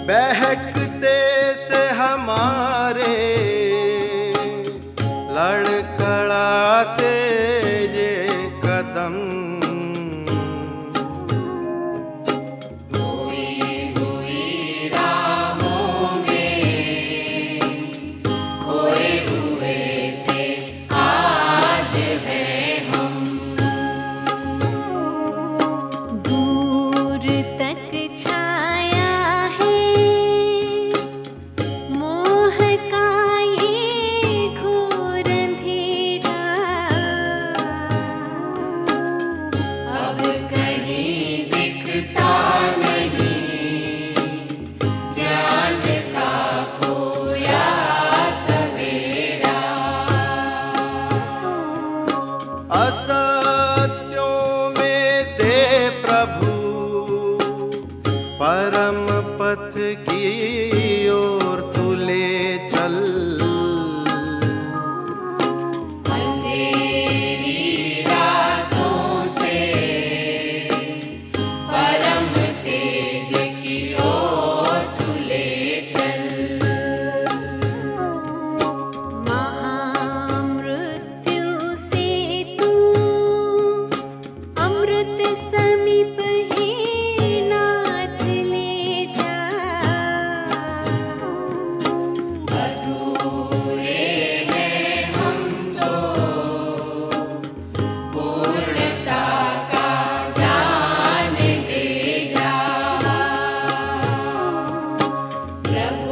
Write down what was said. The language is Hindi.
बहकते से हमारे लड़खड़ाते ये कदम, असत्यों में से प्रभु परम पथ की ओर तू ले चल। अंधेरी रातों से परम तेज की ओर तू ले चल। महामृत्यु से तू अमृत समीप ही नाथ ले जा। अधूरे हैं हम तो पूर्णता का दान दे जा। प्रभु